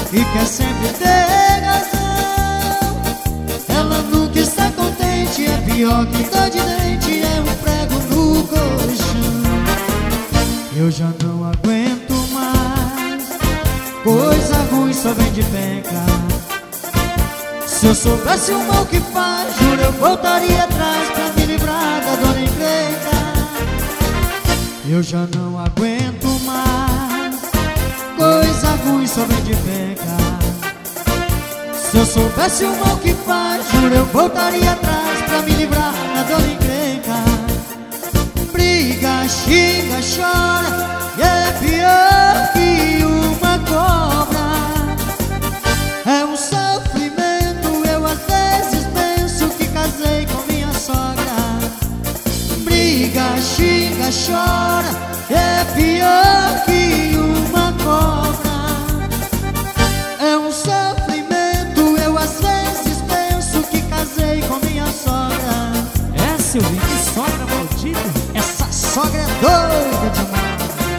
e quer sempre ter razão. Ela nunca está contente, é pior que dor de dente, é um prego no colchão. Eu já não aguento mais, coisa ruim só vem de penca. Se eu soubesse o mal que faz, juro eu voltaria atrás pra me livrar da dor encrenca. Eu já não aguento mais, coisa ruim só vem de penca. Se eu soubesse o mal que faz, juro eu voltaria atrás pra me livrar da dor encrenca. Briga, xinga, chora, e é pior que uma cobra. É um sofrimento, eu às vezes penso que casei com minha sogra. Briga, xinga, chora, é pior que uma cobra. É um sofrimento, eu às vezes penso que casei com minha sogra. É, Silvinho, que sogra maldita. Essa sogra é doida demais.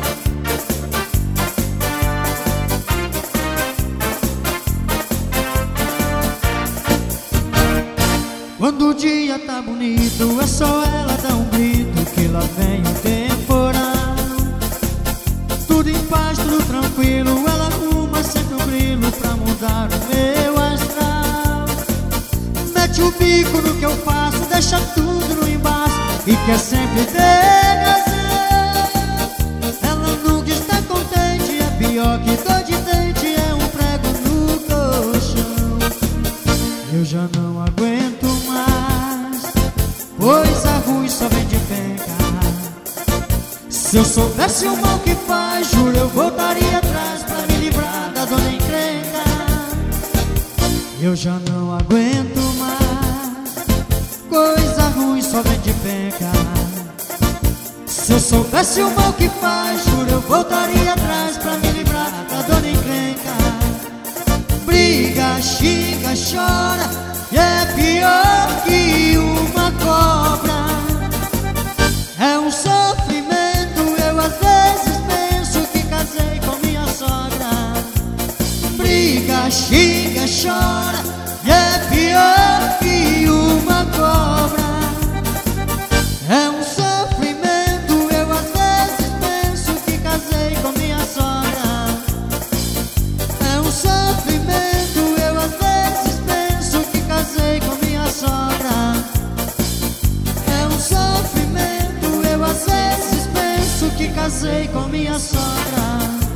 Quando o dia tá bonito, é só ela dar um grito que lá vem o temporal. Tudo em paz, tudo tranquilo, ela arruma sempre um grilo pra mudar o meu astral. Mete o bico no que eu faço, deixa tudo no embaixo e quer sempre ter razão. Ela nunca está contente, é pior que dor de dente, é um prego no colchão. Eu já não aguento mais, coisa ruim só vem de penca. Se eu soubesse o mal que faz, juro eu voltaria atrás pra me livrar da dor encrenca. Eu já não aguento mais, coisa ruim só vem de penca. Se eu soubesse o mal que faz, juro eu voltaria atrás pra me livrar da dor encrenca. Briga, xinga, chora, e é pior que uma cobra. É um sofrimento, eu às vezes penso que casei com minha sogra. Briga, xinga, chora, e é pior que uma cobra. É um sofrimento, eu às vezes penso que casei com minha sogra. É um sofrimento, eu às vezes penso que casei com minha sogra. É um sofrimento, eu às vezes penso que casei com minha sogra.